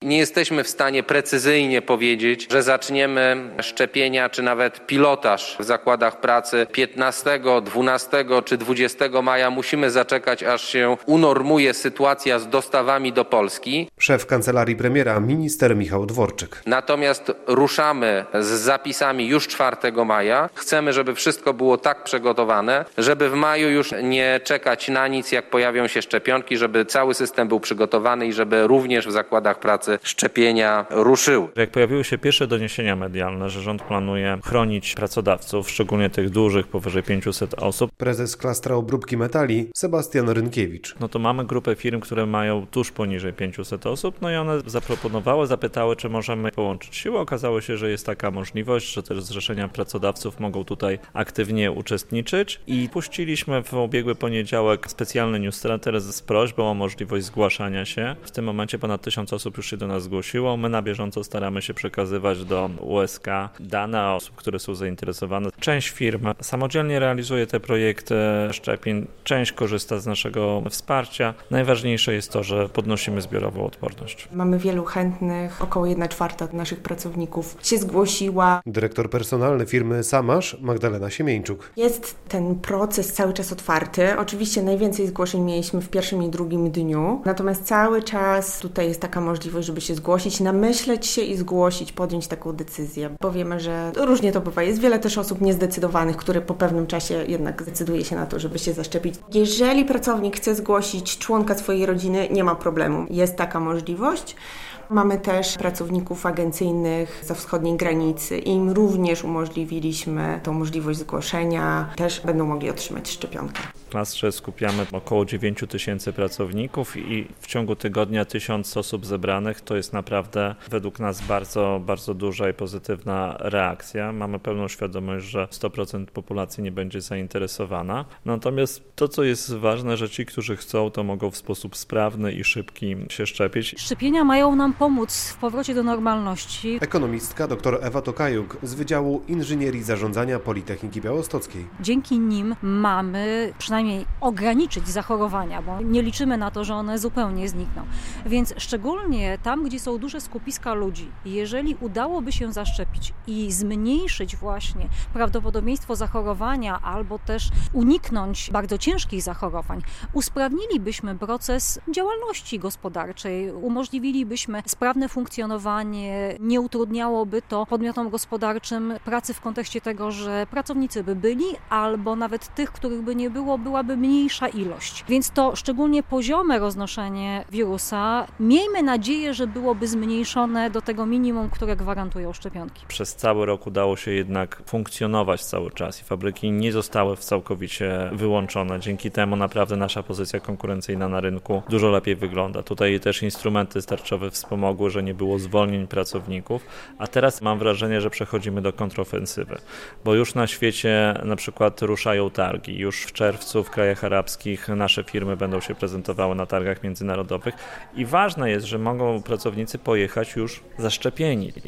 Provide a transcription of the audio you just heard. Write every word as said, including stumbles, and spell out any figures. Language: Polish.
Nie jesteśmy w stanie precyzyjnie powiedzieć, że zaczniemy szczepienia czy nawet pilotaż w zakładach pracy piętnastego, dwunastego czy dwudziestego maja. Musimy zaczekać, aż się unormuje sytuacja z dostawami do Polski. Szef kancelarii premiera, minister Michał Dworczyk. Natomiast ruszamy z zapisami już czwartego maja. Chcemy, żeby wszystko było tak przygotowane, żeby w maju już nie czekać na nic, jak pojawią się szczepionki, żeby cały system był przygotowany i żeby również w zakładach pracy szczepienia ruszyły. Jak pojawiły się pierwsze doniesienia medialne, że rząd planuje chronić pracodawców, szczególnie tych dużych, powyżej pięciuset osób. Prezes klastra obróbki metali Sebastian Rynkiewicz. No to mamy grupę firm, które mają tuż poniżej pięciuset osób, no i one zaproponowały, zapytały, czy możemy połączyć siły. Okazało się, że jest taka możliwość, że też zrzeszenia pracodawców mogą tutaj aktywnie uczestniczyć i puściliśmy w ubiegły poniedziałek specjalny newsletter z prośbą o możliwość zgłaszania się. W tym momencie ponad tysiąc osób już się do nas zgłosiło. My na bieżąco staramy się przekazywać do U S K dane osób, które są zainteresowane. Część firm samodzielnie realizuje te projekty szczepień, część korzysta z naszego wsparcia. Najważniejsze jest to, że podnosimy zbiorową odporność. Mamy wielu chętnych, około jedna czwarta naszych pracowników się zgłosiła. Dyrektor personalny firmy Samasz, Magdalena Siemieńczuk. Jest ten proces cały czas otwarty. Oczywiście najwięcej zgłoszeń mieliśmy w pierwszym i drugim dniu, natomiast cały czas tutaj jest taka możliwość, żeby się zgłosić, namyśleć się i zgłosić, podjąć taką decyzję. Powiemy, że różnie to bywa. Jest wiele też osób niezdecydowanych, które po pewnym czasie jednak decyduje się na to, żeby się zaszczepić. Jeżeli pracownik chce zgłosić członka swojej rodziny, nie ma problemu. Jest taka możliwość. Mamy też pracowników agencyjnych ze wschodniej granicy. Im również umożliwiliśmy tą możliwość zgłoszenia. Też będą mogli otrzymać szczepionkę. W klastrze skupiamy około dziewięć tysięcy pracowników i w ciągu tygodnia tysiąc osób zebranych. To jest naprawdę według nas bardzo, bardzo duża i pozytywna reakcja. Mamy pełną świadomość, że sto procent populacji nie będzie zainteresowana. Natomiast to, co jest ważne, że ci, którzy chcą, to mogą w sposób sprawny i szybki się szczepić. Szczepienia mają nam pomóc w powrocie do normalności. Ekonomistka dr Ewa Tokajuk z Wydziału Inżynierii Zarządzania Politechniki Białostockiej. Dzięki nim mamy przynajmniej ograniczyć zachorowania, bo nie liczymy na to, że one zupełnie znikną. Więc szczególnie tam, gdzie są duże skupiska ludzi, jeżeli udałoby się zaszczepić i zmniejszyć właśnie prawdopodobieństwo zachorowania albo też uniknąć bardzo ciężkich zachorowań, usprawnilibyśmy proces działalności gospodarczej, umożliwilibyśmy sprawne funkcjonowanie, nie utrudniałoby to podmiotom gospodarczym pracy w kontekście tego, że pracownicy by byli, albo nawet tych, których by nie było, byłaby mniejsza ilość. Więc to szczególnie poziome roznoszenie wirusa, miejmy nadzieję, że byłoby zmniejszone do tego minimum, które gwarantują szczepionki. Przez cały rok udało się jednak funkcjonować cały czas i fabryki nie zostały całkowicie wyłączone. Dzięki temu naprawdę nasza pozycja konkurencyjna na rynku dużo lepiej wygląda. Tutaj też instrumenty tarczowe wspomogły, że nie było zwolnień pracowników, a teraz mam wrażenie, że przechodzimy do kontrofensywy, bo już na świecie na przykład ruszają targi. Już w czerwcu w krajach arabskich nasze firmy będą się prezentowały na targach międzynarodowych i ważne jest, że mogą pracownicy pojechać już zaszczepieni.